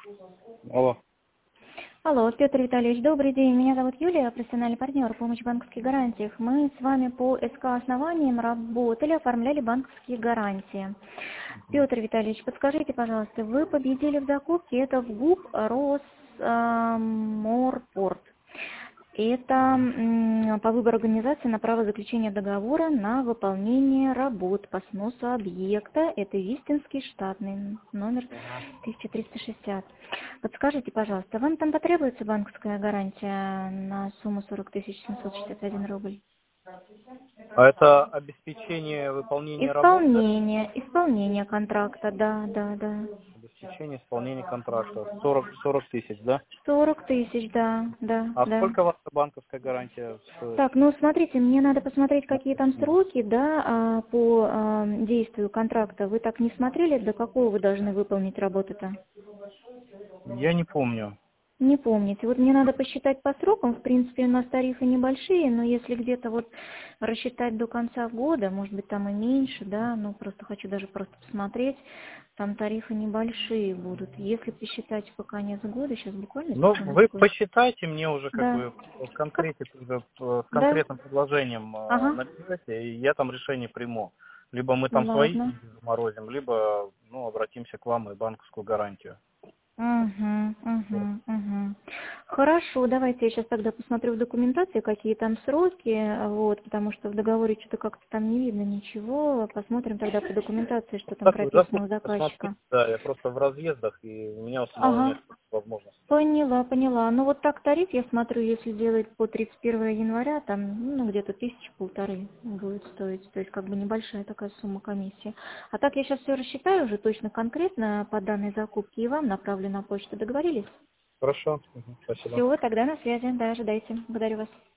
Алло. Алло, Петр Витальевич, добрый день. Меня зовут Юлия, профессиональный партнер помощи в банковских гарантиях. Мы с вами по СК основаниям работали, оформляли банковские гарантии. Петр Витальевич, подскажите, пожалуйста, вы победили в закупке, это в ГУП Росморпорт. Это по выбору организации на право заключения договора на выполнение работ по сносу объекта. Это Вистинский штатный номер 1360. Подскажите, пожалуйста, вам там потребуется банковская гарантия на сумму 40 761 рубль? А это обеспечение выполнения работы, да? Исполнение контракта, да. Обеспечение исполнения контракта. 40 тысяч, да? 40 тысяч, да. А сколько у вас банковская гарантия стоит? Так, ну смотрите, мне надо посмотреть, какие там сроки, да, по действию контракта. Вы так не смотрели, до какого вы должны выполнить работу-то? Я не помню. Не помните. Вот мне надо посчитать по срокам. В принципе, у нас тарифы небольшие, но если где-то вот рассчитать до конца года, может быть, там и меньше, да, ну просто хочу даже просто посмотреть, там тарифы небольшие будут. Если посчитать по конец года, сейчас буквально Ну, вы секундочку. посчитайте мне уже как Да. бы в конкретике, уже с Да. конкретным предложением Ага. наберете, и я там решение приму. Либо мы там свои Ладно. деньги заморозим, либо обратимся к вам и банковскую гарантию. Угу. Хорошо, давайте я сейчас тогда посмотрю в документации, какие там сроки, вот, потому что в договоре что-то как-то там не видно ничего. Посмотрим тогда по документации, что там Так, вы прописано у посмотрите, заказчика. да, я просто в разъездах, и у меня у самого Ага, нет возможности. поняла. Ну вот так тариф, я смотрю, если делать по 31 января, там, ну, где-то 1000-1500 будет стоить, то есть как бы небольшая такая сумма комиссии. А так я сейчас все рассчитаю уже точно конкретно по данной закупке и вам направлю на почту. Договорились? Хорошо, спасибо. Все, тогда на связи, да, ожидайте. Благодарю вас.